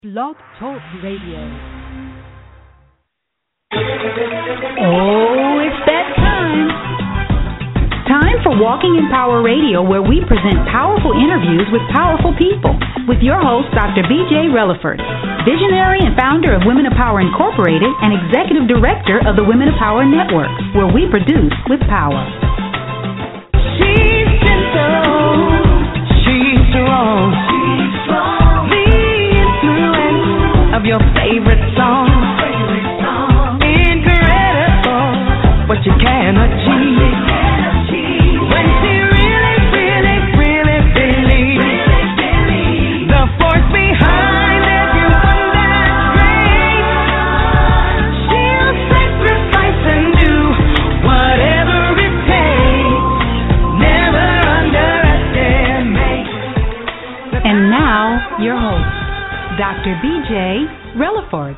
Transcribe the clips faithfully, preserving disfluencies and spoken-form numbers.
Blog Talk Radio. Oh, it's that time. Time for Walking in Power Radio, where we present powerful interviews with powerful people. With your host, Doctor B J Relaford, visionary and founder of Women of Power Incorporated and executive director of the Women of Power Network, where we produce with power. She's gentle. She's strong. She's strong. The influence of your favorite song. Incredible what you can achieve. When she really, really, really believes the force behind everyone that's great. She'll sacrifice and do whatever it takes. Never underestimate. And now, your host, Doctor B J Relaford.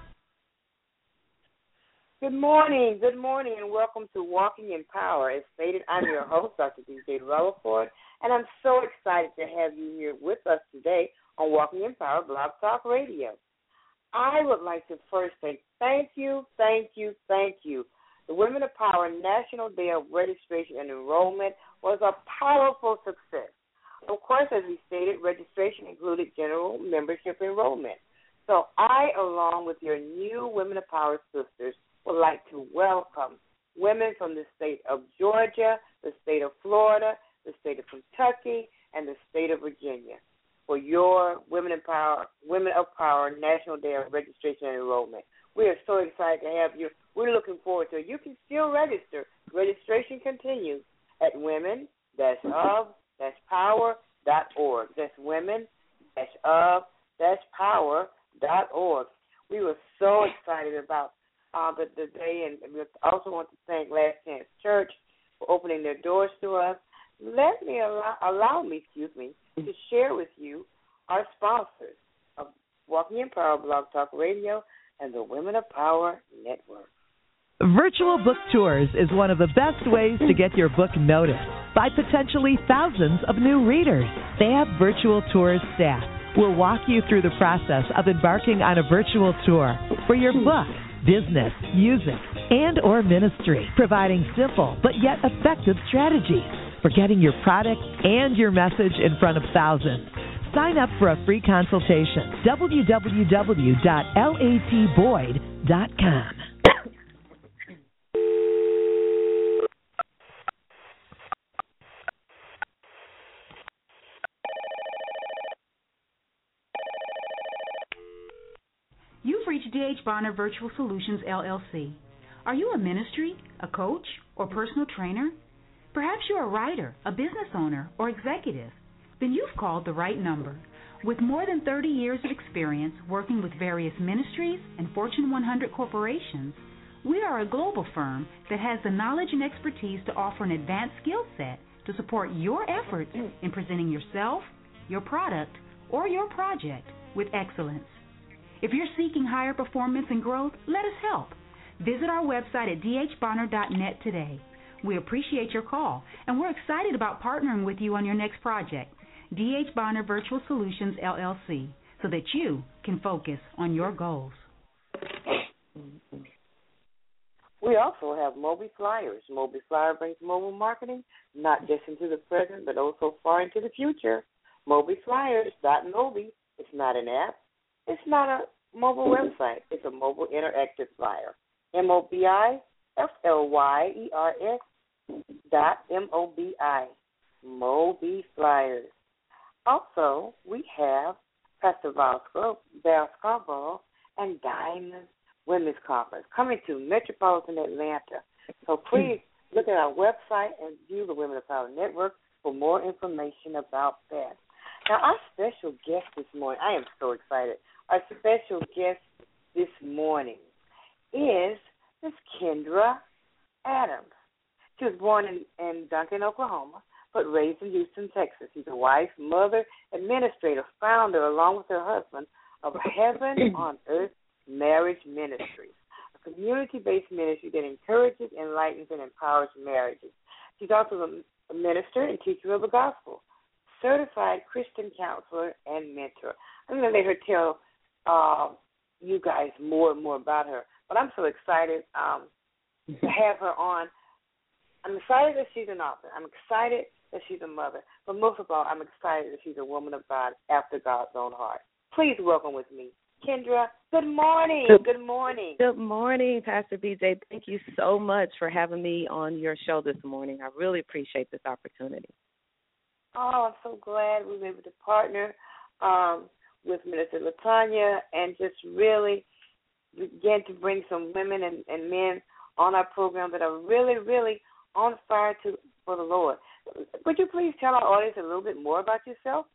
Good morning, good morning, and welcome to Walking in Power. As stated, I'm your host, Doctor B J Relaford, and I'm so excited to have you here with us today on Walking in Power Blog Talk Radio. I would like to first say thank you, thank you, thank you. The Women of Power National Day of Registration and Enrollment was a powerful success. Of course, as we stated, registration included general membership enrollment. So I, along with your new Women of Power sisters, would like to welcome women from the state of Georgia, the state of Florida, the state of Kentucky, and the state of Virginia for your Women of Power, Women of Power National Day of Registration and Enrollment. We are so excited to have you. We're looking forward to it. You can still register. Registration continues at women of power dot org. That's women of power dot org. We were so excited about uh, the, the day, and we also want to thank Last Chance Church for opening their doors to us. Let me allow, allow me, excuse me, to share with you our sponsors of Walking in Power Blog Talk Radio and the Women of Power Network. Virtual book tours is one of the best ways to get your book noticed by potentially thousands of new readers. They have virtual tours staff. We'll walk you through the process of embarking on a virtual tour for your book, business, music, and or ministry, providing simple but yet effective strategies for getting your product and your message in front of thousands. Sign up for a free consultation. w w w dot lat boyd dot com. You've reached D H. Bonner Virtual Solutions, L L C. Are you a ministry, a coach, or personal trainer? Perhaps you're a writer, a business owner, or executive. Then you've called the right number. With more than thirty years of experience working with various ministries and Fortune one hundred corporations, we are a global firm that has the knowledge and expertise to offer an advanced skill set to support your efforts in presenting yourself, your product, or your project with excellence. If you're seeking higher performance and growth, let us help. Visit our website at d h bonner dot net today. We appreciate your call, and we're excited about partnering with you on your next project. D H. Bonner Virtual Solutions, L L C, so that you can focus on your goals. We also have Moby Flyers. Moby Flyer brings mobile marketing not just into the present, but also far into the future. Moby Flyers dot moby. It's not an app. It's not a mobile website. It's a mobile interactive flyer. M O B I F L Y E R S dot M O B I. Moby Flyers. Also, we have Pastor Val Scarborough and Diamond Women's Conference coming to metropolitan Atlanta. So please look at our website and view the Women of Power Network for more information about that. Now, our special guest this morning, I am so excited. Our special guest this morning is Miss Kendra Adams. She was born in, in Duncan, Oklahoma, but raised in Houston, Texas. She's a wife, mother, administrator, founder, along with her husband, of Heaven on Earth Marriage Ministries, a community-based ministry that encourages, enlightens, and empowers marriages. She's also a minister and teacher of the gospel, certified Christian counselor and mentor. I'm going to let her tell uh, you guys more and more about her. But I'm so excited um, to have her on. I'm excited that she's an author. I'm excited that she's a mother. But most of all, I'm excited that she's a woman of God after God's own heart. Please welcome with me, Kendra. Good morning. Good, good morning. Good morning, Pastor B J. Thank you so much for having me on your show this morning. I really appreciate this opportunity. Oh, I'm so glad we were able to partner um, with Minister LaTanya and just really begin to bring some women and, and men on our program that are really, really on fire to for the Lord. Would you please tell our audience a little bit more about yourself?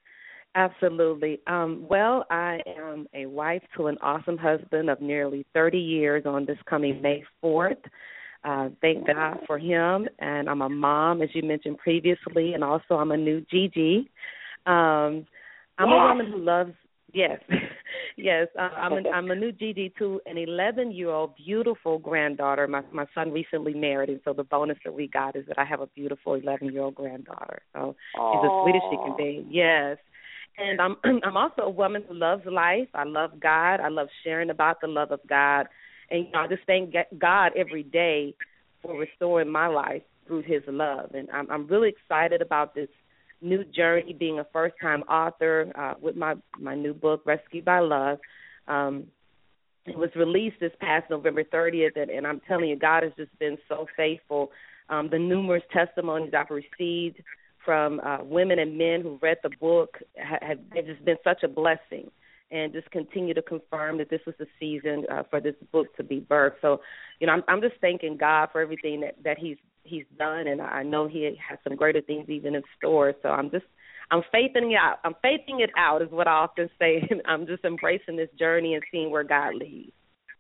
Absolutely. Um, well, I am a wife to an awesome husband of nearly thirty years on this coming May fourth. Uh, thank God for him. And I'm a mom, as you mentioned previously, and also I'm a new Gigi. Um, I'm yes. a woman who loves, yes, yes, uh, I'm, a, I'm a new Gigi to an eleven-year-old beautiful granddaughter. My, my son recently married, and so the bonus that we got is that I have a beautiful eleven-year-old granddaughter. So Aww. She's as sweet as she can be, yes. And I'm I'm also a woman who loves life. I love God. I love sharing about the love of God. And you know, I just thank God every day for restoring my life through his love. And I'm, I'm really excited about this new journey, being a first-time author uh, with my, my new book, Rescued by Love. Um, it was released this past November thirtieth, and, and I'm telling you, God has just been so faithful. Um, the numerous testimonies I've received from uh, women and men who read the book have, have just been such a blessing, and just continue to confirm that this was the season uh, for this book to be birthed. So, you know, I'm, I'm just thanking God for everything that, that he's he's done, and I know he has some greater things even in store. So I'm just, I'm faithing it out. I'm faithing it out is what I often say. I'm just embracing this journey and seeing where God leads.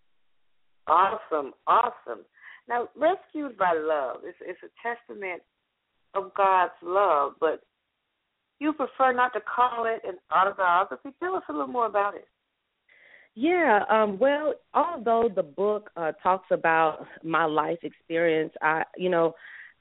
Awesome, awesome. Now, Rescued by Love is it's a testament of God's love, but you prefer not to call it an autobiography. Tell us a little more about it. Yeah, um, well, although the book uh, talks about my life experience, I, you know,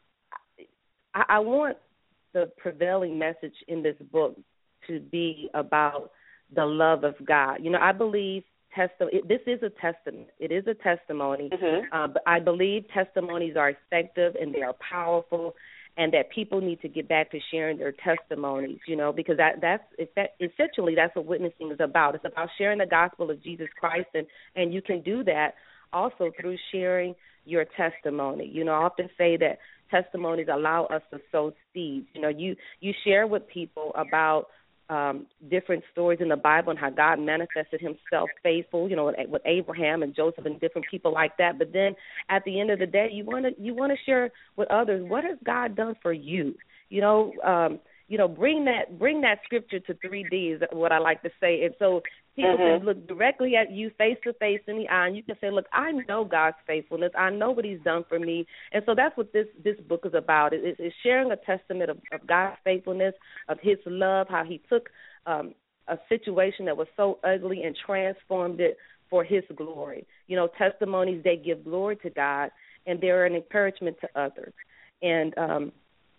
I, I want the prevailing message in this book to be about the love of God. You know, I believe testi- it, this is a testament. It is a testimony, mm-hmm. uh, but I believe testimonies are effective and they are powerful, and that people need to get back to sharing their testimonies, you know, because that that's essentially that's what witnessing is about. It's about sharing the gospel of Jesus Christ, and, and you can do that also through sharing your testimony. You know, I often say that testimonies allow us to sow seeds. You know, you, you share with people about um, different stories in the Bible and how God manifested himself faithful, you know, with, with Abraham and Joseph and different people like that. But then at the end of the day, you want to you want to share with others, what has God done for you? You know, um, you know, bring that bring that scripture to three D is what I like to say. And so people mm-hmm. can look directly at you face to face in the eye, and you can say, look, I know God's faithfulness. I know what he's done for me. And so that's what this, this book is about. It, it's sharing a testament of, of God's faithfulness, of his love, how he took um, a situation that was so ugly and transformed it for his glory. You know, testimonies, they give glory to God, and they're an encouragement to others. And um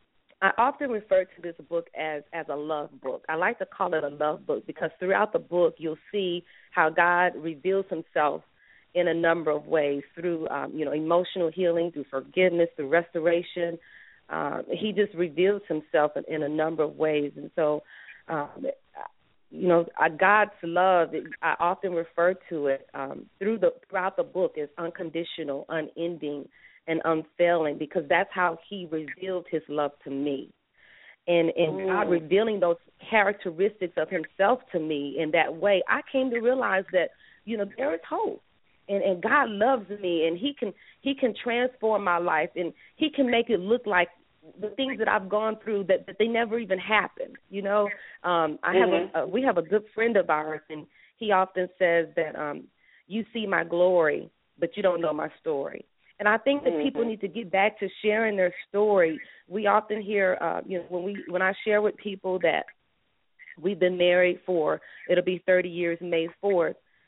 I often refer to this book as, as a love book. I like to call it a love book because throughout the book you'll see how God reveals himself in a number of ways through, um, you know, emotional healing, through forgiveness, through restoration. Um, he just reveals himself in, in a number of ways. And so, um, you know, God's love, I often refer to it um, through the throughout the book as unconditional, unending, and unfailing, because that's how he revealed his love to me. And and God revealing those characteristics of himself to me in that way, I came to realize that, you know, there is hope. And, and God loves me, and he can he can transform my life, and he can make it look like the things that I've gone through that, that they never even happened. You know, um, I have mm-hmm. a, a, we have a good friend of ours, and he often says that um, you see my glory, but you don't know my story. And I think that mm-hmm. people need to get back to sharing their story. We often hear, uh, you know, when we when I share with people that we've been married for, it'll be thirty years May fourth,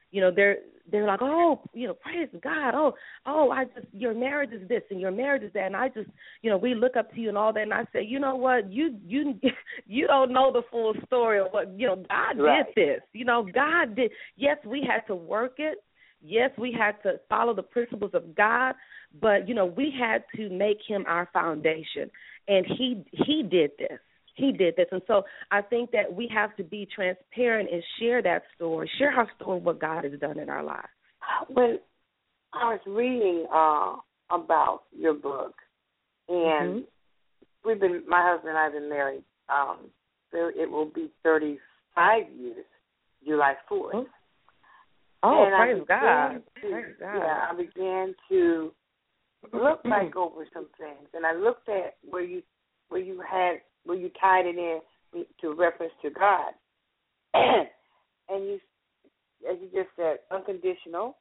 you know, they're they're like, oh, you know, praise God. Oh, oh, I just your marriage is this and your marriage is that, and I just, you know, we look up to you and all that. And I say, you know what, you you you don't know the full story of what, you know, God right. did this. You know, God did. Yes, we had to work it. Yes, we had to follow the principles of God, but you know, we had to make Him our foundation, and He He did this. He did this. And so I think that we have to be transparent and share that story, share our story, what God has done in our lives. When I was reading uh, about your book, and mm-hmm. we've been, my husband and I have been married, um, so it will be thirty-five years, July fourth. Oh, oh and praise God. To, praise God. Yeah, I began to look back over some things, and I looked at where you where you had where you tied it in to reference to God. And you, as you just said, unconditional,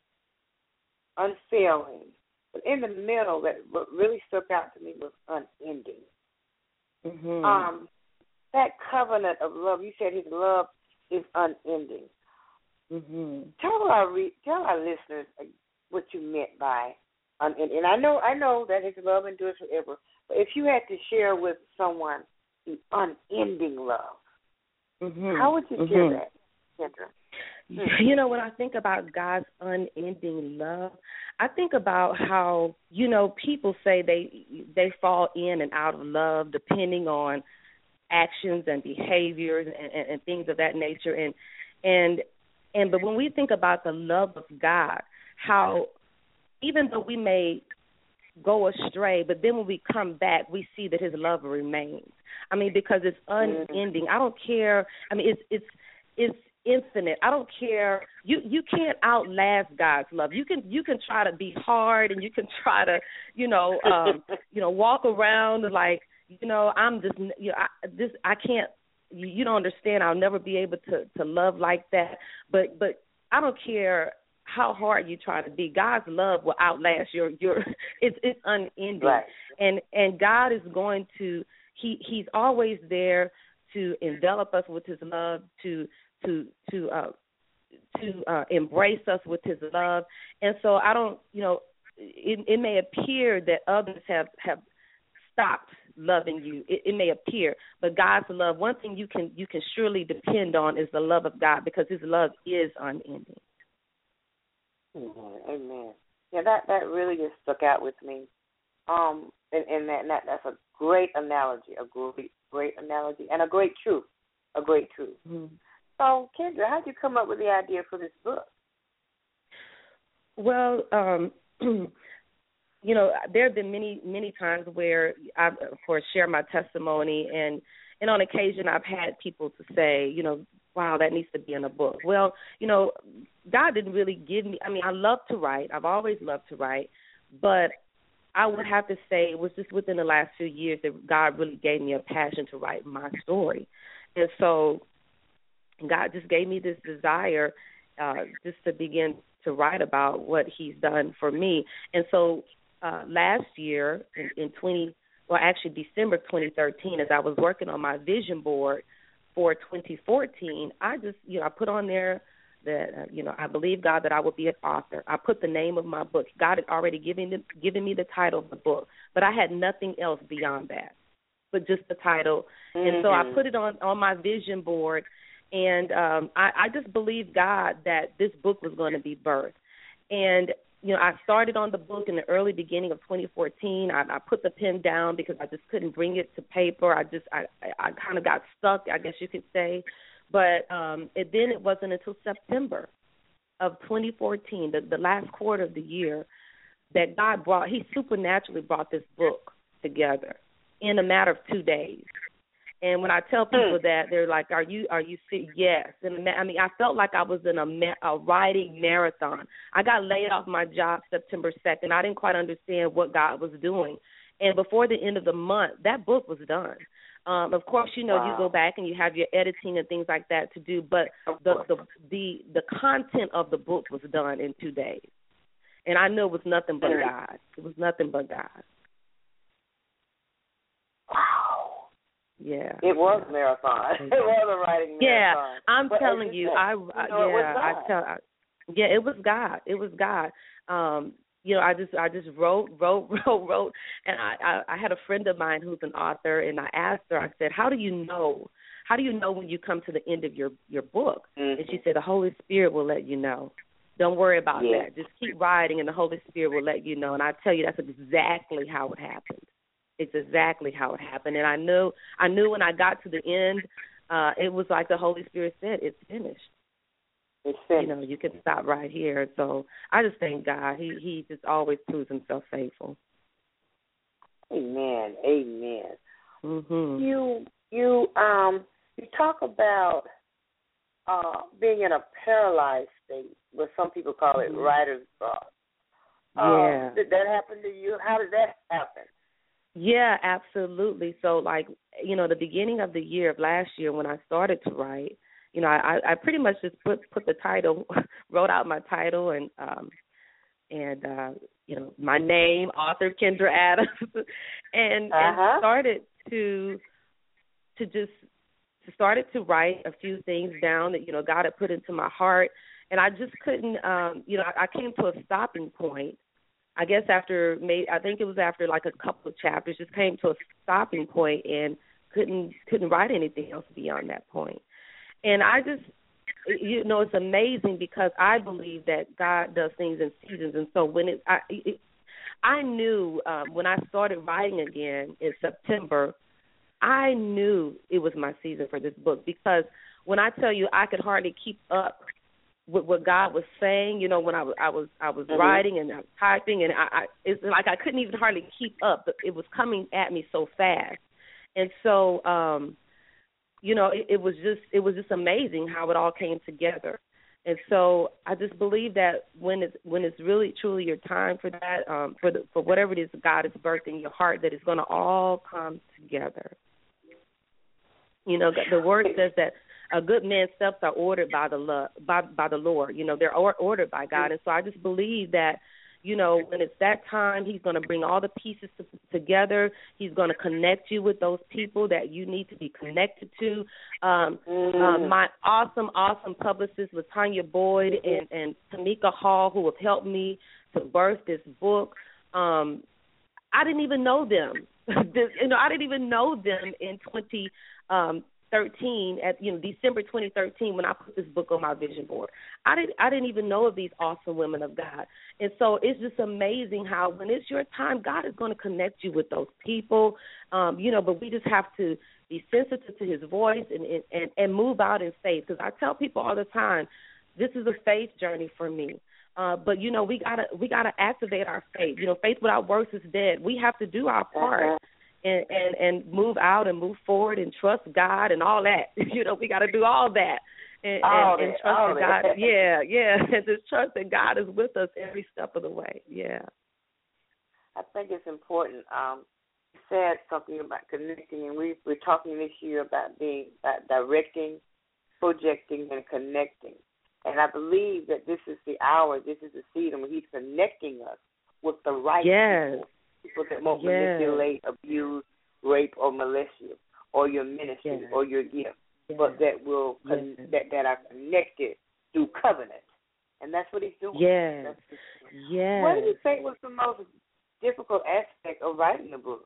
unfailing. But in the middle, that what really stuck out to me was unending. Mm-hmm. Um, that covenant of love, you said His love is unending. Mm-hmm. Tell our re- tell our listeners what you meant by unending. And I know I know that His love endures forever. But if you had to share with someone the unending love, mm-hmm. how would you mm-hmm. share that, Kendra? You know, when I think about God's unending love, I think about how, you know, people say they they fall in and out of love depending on actions and behaviors and, and, and things of that nature. And and and but when we think about the love of God, how even though we may go astray, but then when we come back, we see that His love remains. I mean, because it's unending. I don't care. I mean, it's it's it's infinite. I don't care. You you can't outlast God's love. You can you can try to be hard, and you can try to you know um, you know walk around like you know I'm just you know I, this I can't. You, you don't understand. I'll never be able to to love like that. But but I don't care how hard you try to be. God's love will outlast your your. It's it's unending, right. and and God is going to he he's always there to envelop us with His love, to to to uh, to uh, embrace us with His love. And so I don't, you know, it, it may appear that others have have stopped loving you. It, it may appear, but God's love. One thing you can you can surely depend on is the love of God, because His love is unending. Amen. Amen. Yeah, that, that really just stuck out with me. Um, and, and that, and that that's a great analogy, a great great analogy, and a great truth, a great truth. Mm-hmm. So, Kendra, how did you come up with the idea for this book? Well, um, you know, there have been many many times where I, of course, share my testimony, and and on occasion I've had people to say, you know, wow, that needs to be in a book. Well, you know, God didn't really give me, I mean, I love to write. I've always loved to write. But I would have to say it was just within the last few years that God really gave me a passion to write my story. And so God just gave me this desire uh, just to begin to write about what He's done for me. And so uh, last year in, in twenty, well, actually December twenty thirteen, as I was working on my vision board for twenty fourteen, I just, you know, I put on there that, uh, you know, I believe, God, that I would be an author. I put the name of my book. God had already given, the, given me the title of the book, but I had nothing else beyond that, but just the title. Mm-hmm. And so I put it on, on my vision board, and um, I, I just believed, God, that this book was going to be birthed. And, you know, I started on the book in the early beginning of twenty fourteen. I, I put the pen down because I just couldn't bring it to paper. I just, I, I kind of got stuck, I guess you could say. But um, it, then it wasn't until September of twenty fourteen, the, the last quarter of the year, that God brought, He supernaturally brought this book together in a matter of two days. And when I tell people that, they're like, "Are you? Are you sick?" Yes. And I mean, I felt like I was in a, a writing marathon. I got laid off my job September second. I didn't quite understand what God was doing. And before the end of the month, that book was done. Um, of course, you know, wow. You go back and you have your editing and things like that to do, but the, the the the content of the book was done in two days. And I knew it was nothing but God. It was nothing but God. Wow. Yeah. It was a marathon. It was a writing yeah, marathon. I'm but telling you, said, I, you know, I yeah, I tell I, Yeah, it was God. It was God. Um, you know, I just I just wrote, wrote, wrote, wrote, and I, I, I had a friend of mine who's an author, and I asked her, I said, how do you know? How do you know when you come to the end of your, your book? Mm-hmm. And she said, the Holy Spirit will let you know. Don't worry about yeah. that. Just keep writing, and the Holy Spirit will let you know. And I tell you, that's exactly how it happened. It's exactly how it happened. And I knew, I knew when I got to the end, uh, it was like the Holy Spirit said, it's finished. It's finished. You know, you can stop right here. So I just thank God. He he just always proves himself faithful. Amen. Amen. Mm-hmm. You you um you talk about uh, being in a paralyzed state, what some people call it mm-hmm. writer's block. Yeah. Uh, did that happen to you? How did that happen? Yeah, absolutely. So, like, you know, the beginning of the year of last year when I started to write, you know, I, I pretty much just put put the title, wrote out my title and um and uh, you know, my name, author Kendra Adams, and, uh-huh. and started to to just started to write a few things down that, you know, God had put into my heart, and I just couldn't, um, you know, I, I came to a stopping point. I guess after, maybe, I think it was after like a couple of chapters, just came to a stopping point and couldn't couldn't write anything else beyond that point. And I just, you know, it's amazing because I believe that God does things in seasons. And so when it, I, it, I knew um, when I started writing again in September, I knew it was my season for this book because when I tell you I could hardly keep up with what God was saying, you know, when I was I was, I was mm-hmm. writing and I was typing, and I, I it's like I couldn't even hardly keep up. But it was coming at me so fast, and so. Um, You know, it, it was just it was just amazing how it all came together, and so I just believe that when it's when it's really truly your time for that, um, for the, for whatever it is God is birthing in your heart, that it's going to all come together. You know, the word says that a good man's steps are ordered by the lo- by by the Lord. You know, they're or- ordered by God, and so I just believe that. You know, when it's that time, he's going to bring all the pieces to, together. He's going to connect you with those people that you need to be connected to. Um, mm. uh, my awesome, awesome publicist, Latanya Boyd and, and Tamika Hall, who have helped me to birth this book. Um, I didn't even know them. this, you know, I didn't even know them in twenty thirteen at you know December twenty thirteen when I put this book on my vision board. I didn't I didn't even know of these awesome women of God. And so it's just amazing how when it's your time, God is going to connect you with those people. Um, you know, but we just have to be sensitive to his voice and and, and move out in faith. Because I tell people all the time, this is a faith journey for me. Uh, but you know, we gotta we gotta activate our faith. You know, faith without works is dead. We have to do our part. Uh-huh. And, and and move out and move forward and trust God and all that. You know, we got to do all that and, all and, that, and trust all that God. That. Yeah, yeah, and just trust that God is with us every step of the way. Yeah. I think it's important. Um, you said something about connecting, and we we're talking this year about being about directing, projecting, and connecting. And I believe that this is the hour, this is the season when He's connecting us with the right yes. people. People that won't yes. manipulate, abuse, rape, or molest you, or your ministry, yes. or your gift, yes. but that will con- yes. that that are connected through covenant, and that's what He's doing. Yes, that's yes. What do you think was the most difficult aspect of writing the book?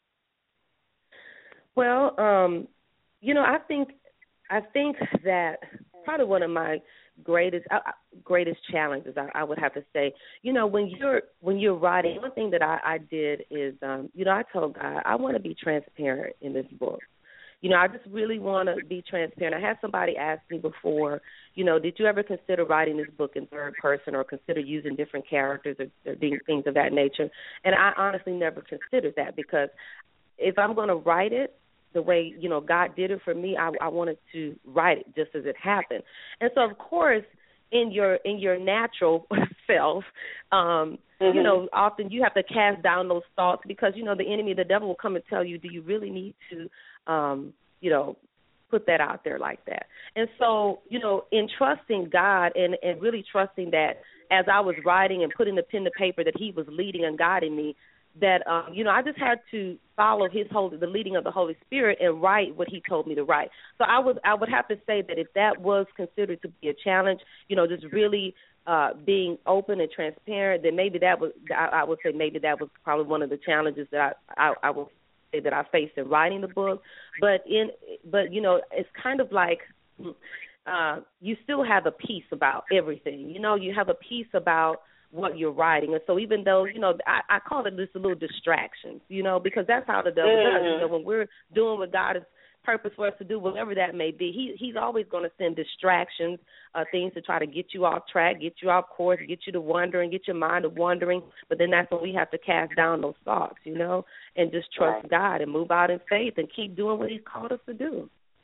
Well, um, you know, I think I think that probably one of my greatest uh, greatest challenges I, I would have to say, you know, when you're when you're writing, one thing that I, I did is, um, you know, I told God I want to be transparent in this book. You know, I just really want to be transparent. I had somebody ask me before, you know, did you ever consider writing this book in third person or consider using different characters or, or things of that nature? And I honestly never considered that because if I'm going to write it the way, you know, God did it for me, I, I wanted to write it just as it happened. And so, of course, in your in your natural self, um, mm-hmm. you know, often you have to cast down those thoughts because, you know, the enemy, the devil will come and tell you, do you really need to, um, you know, put that out there like that? And so, you know, in trusting God and, and really trusting that as I was writing and putting the pen to paper that he was leading and guiding me, that um, you know, I just had to follow his holy, the leading of the Holy Spirit, and write what he told me to write. So I would I would have to say that if that was considered to be a challenge, you know, just really uh, being open and transparent, then maybe that was I, I would say maybe that was probably one of the challenges that I I, I would say that I faced in writing the book. But in but you know, it's kind of like uh, you still have a piece about everything. You know, you have a piece about what you're writing. And so even though, you know, I, I call it just a little distractions, you know, because that's how the devil mm-hmm. does. You know, when we're doing what God has purpose for us to do, whatever that may be, he he's always going to send distractions, uh, things to try to get you off track, get you off course, get you to wondering, get your mind to wondering. But then that's when we have to cast down those thoughts, you know, and just trust right. God and move out in faith and keep doing what he's called us to do.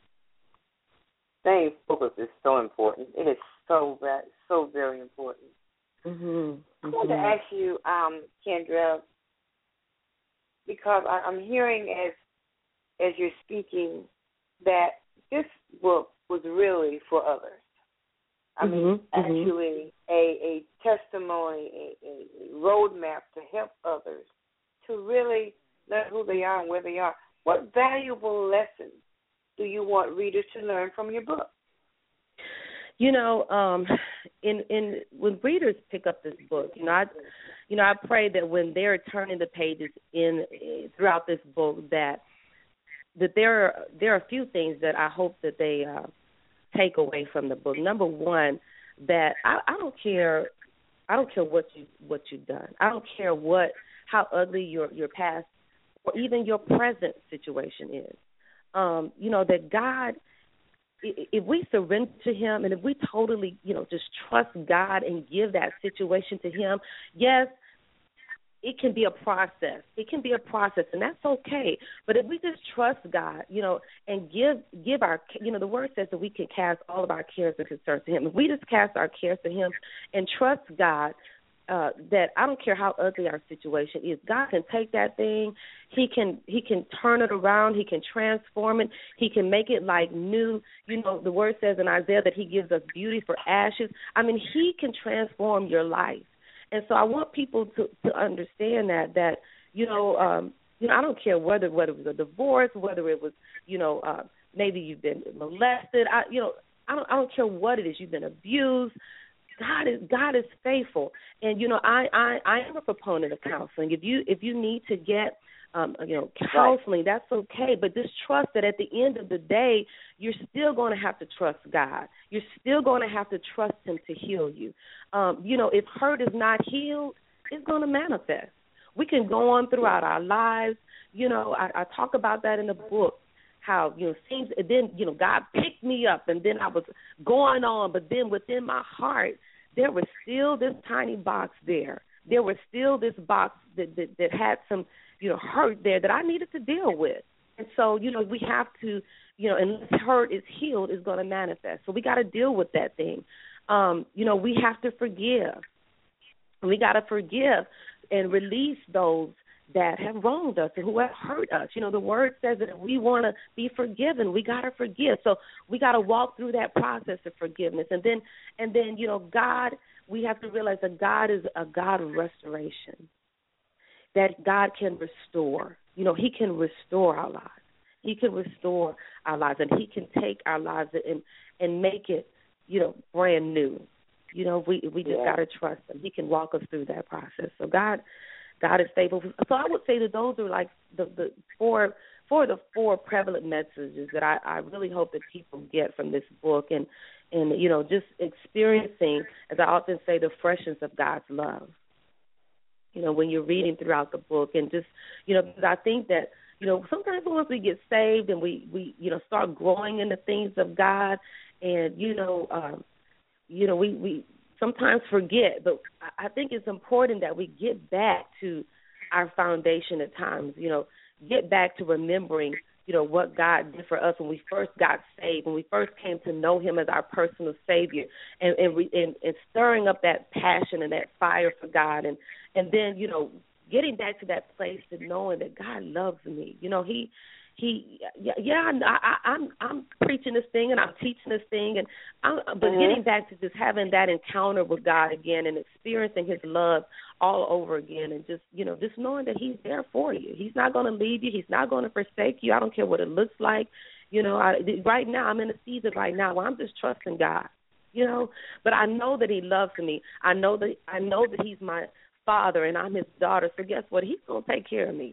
Staying focused is so important. It is so, so very important. Mm-hmm. I want to ask you, um, Kendra, because I, I'm hearing as as you're speaking that this book was really for others. I mm-hmm. mean, mm-hmm. actually a, a testimony, a, a roadmap to help others to really learn who they are and where they are. What valuable lessons do you want readers to learn from your book? You know, um, in in when readers pick up this book, you know, I, you know, I pray that when they're turning the pages in throughout this book, that that there are there are a few things that I hope that they uh, take away from the book. Number one, that I, I don't care, I don't care what you what you've done. I don't care what how ugly your your past or even your present situation is. Um, you know that God. If we surrender to him and if we totally, you know, just trust God and give that situation to him, yes, it can be a process. It can be a process, and that's okay. But if we just trust God, you know, and give give our, you know, the word says that we can cast all of our cares and concerns to him. If we just cast our cares to him and trust God, Uh, that I don't care how ugly our situation is, God can take that thing, he can he can turn it around, he can transform it, he can make it like new. You know, the word says in Isaiah that he gives us beauty for ashes. I mean, he can transform your life. And so I want people to, to understand that, that, you know, um, you know, I don't care whether whether it was a divorce, whether it was, you know, uh, maybe you've been molested, I, you know, I don't, I don't care what it is, you've been abused. God is God is faithful, and you know I, I, I am a proponent of counseling. If you if you need to get um, you know counseling, that's okay. But just trust that at the end of the day, you're still going to have to trust God. You're still going to have to trust Him to heal you. Um, you know, if hurt is not healed, it's going to manifest. We can go on throughout our lives. You know, I, I talk about that in the book. How, you know, seems, and then, you know, God picked me up and then I was going on, but then within my heart, there was still this tiny box there. There was still this box that, that, that had some, you know, hurt there that I needed to deal with. And so, you know, we have to, you know, unless hurt is healed, it's going to manifest. So we got to deal with that thing. Um, you know, we have to forgive. We got to forgive and release those that have wronged us and who have hurt us. You know, the word says that if we want to be forgiven, we got to forgive. So we got to walk through that process of forgiveness. And then, and then, you know, God, we have to realize that God is a God of restoration, that God can restore. You know, he can restore our lives. He can restore our lives, and he can take our lives and, and make it, you know, brand new. You know, we we just yeah. got to trust him. He can walk us through that process. So God, God is faithful. So I would say that those are like the, the four, four of the four prevalent messages that I, I really hope that people get from this book, and, and, you know, just experiencing, as I often say, the freshness of God's love. You know, when you're reading throughout the book, and just, you know, because I think that, you know, sometimes once we get saved and we, we you know, start growing in the things of God, and, you know, um, you know, we, we sometimes forget, but I think it's important that we get back to our foundation at times, you know, get back to remembering, you know, what God did for us when we first got saved, when we first came to know him as our personal Savior, and and, we, and, and stirring up that passion and that fire for God, and, and then, you know, getting back to that place to knowing that God loves me. You know, he he, yeah, yeah I, I, I'm I'm preaching this thing and I'm teaching this thing, and I'm, but mm-hmm. getting back to just having that encounter with God again and experiencing His love all over again, and just you know just knowing that He's there for you. He's not going to leave you. He's not going to forsake you. I don't care what it looks like. You know, I, right now I'm in a season right now where I'm just trusting God. You know, but I know that He loves me. I know that I know that He's my Father and I'm His daughter. So guess what? He's gonna take care of me.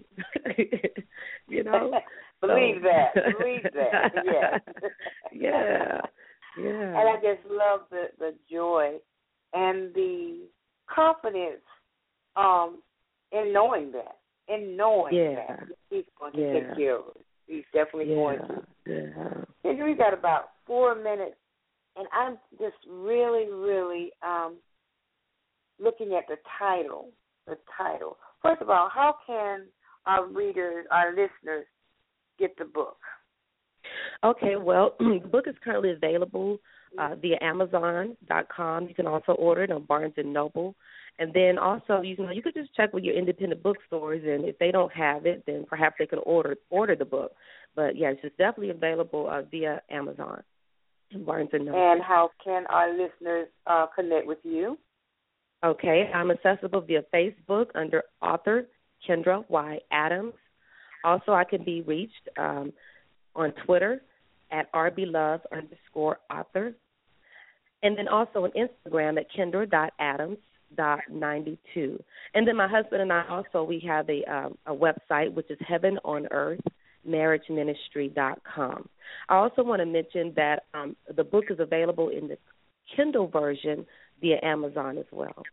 You know, believe so. that. Believe that. Yeah. yeah. Yeah. And I just love the the joy and the confidence um in knowing that, in knowing yeah. that He's going to yeah. take care of us. He's definitely yeah. going to. Yeah. And we got about four minutes. And I'm just really, really um, looking at the title, the title. First of all, how can our readers, our listeners, get the book? Okay, well, the book is currently available uh, via Amazon dot com. You can also order it on Barnes and Noble. And then also, you can you could just check with your independent bookstores, and if they don't have it, then perhaps they could order order the book. But, yeah, it's just definitely available uh, via Amazon. Barnes and Noble. And how can our listeners uh, connect with you? Okay, I'm accessible via Facebook under author Kendra Y. Adams. Also, I can be reached um, on Twitter at rblove underscore author. And then also on Instagram at kendra dot adams dot ninety-two. And then my husband and I also, we have a, um, a website, which is Heaven on Earth marriage ministry dot com. I also want to mention that um, the book is available in the Kindle version via Amazon as well.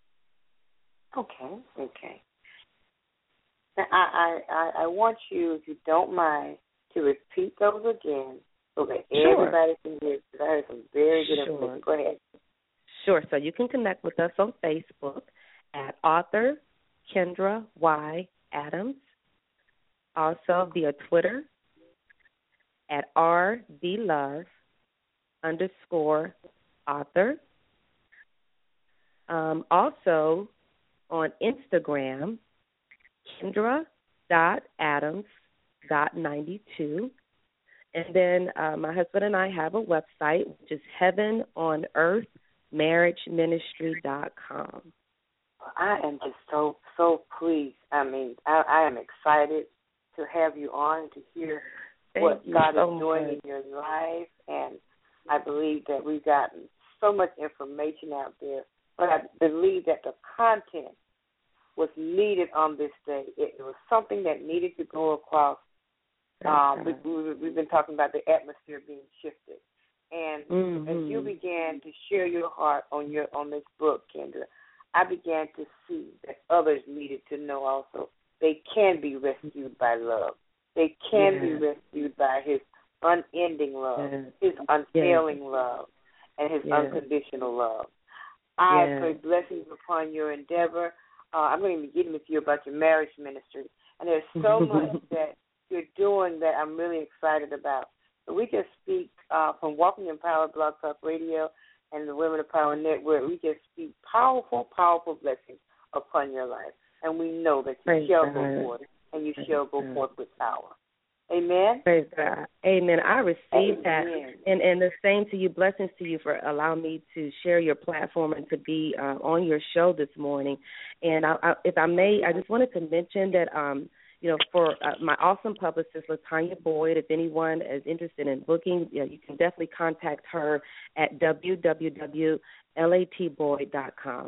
Okay, okay. Now, I, I, I want you, if you don't mind, to repeat those again so that Sure. everybody can hear, because I heard some very good Sure. information. Go ahead. Sure. So you can connect with us on Facebook at author Kendra Y. Adams. Also via Twitter at rblove underscore author. Um, also on Instagram, kendra dot adams dot ninety-two. And then uh, my husband and I have a website, which is Heaven on Earth marriage ministry dot com. I am just so, so pleased. I mean, I, I am excited to have you on and to hear Thank what God so is doing much. in your life. And I believe that we've gotten so much information out there, but I believe that the content was needed on this day. It, it was something that needed to go across. Um, we, we, we've been talking about the atmosphere being shifted. And mm-hmm. as you began to share your heart on your on this book, Kendra, I began to see that others needed to know also they can be rescued by love. They can yes. be rescued by His unending love, yes. His unfailing yes. love, and His yes. unconditional love. I yes. pray blessings upon your endeavor. Uh, I'm going to be getting with you about your marriage ministry. And there's so much that you're doing that I'm really excited about. So we just speak uh, from Walking in Power Blog Talk Radio and the Women of Power Network. We just speak powerful, powerful blessings upon your life. And we know that you Praise shall God. go forth, and you Praise shall go God. forth with power. Amen? Praise God. Amen. I received that. Amen. And, and the same to you. Blessings to you for allowing me to share your platform and to be uh, on your show this morning. And I, I, if I may, I just wanted to mention that, um, you know, for uh, my awesome publicist, LaTanya Boyd, if anyone is interested in booking, you know, you can definitely contact her at w w w dot lat boyd dot com.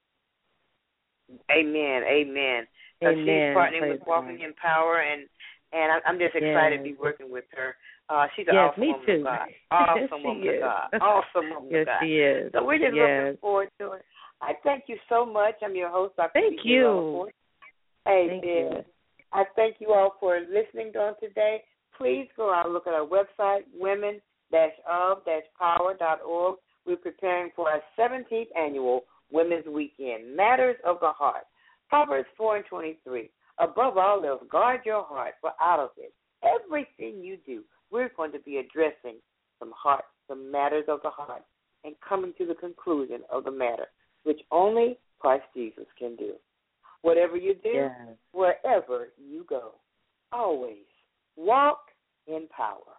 Amen. Amen. So Amen. she's partnering Praise with Walking God. in Power, and and I'm just excited yes. to be working with her. Uh, she's an yes, awesome me woman too. of God. Awesome she woman is. of God. Awesome woman yes, of God. she is. So we're just yes. looking forward to it. I thank you so much. I'm your host, Doctor Thank D J you. Rutherford. Hey, thank dear. you. I thank you all for listening on today. Please go out and look at our website, women dash of dash power dot org. We're preparing for our seventeenth annual Women's Weekend, Matters of the Heart. Proverbs four and twenty-three. Above all else, guard your heart, for out of it, everything you do, we're going to be addressing some heart, some matters of the heart, and coming to the conclusion of the matter, which only Christ Jesus can do. Whatever you do, yes. wherever you go, always Walk in Power.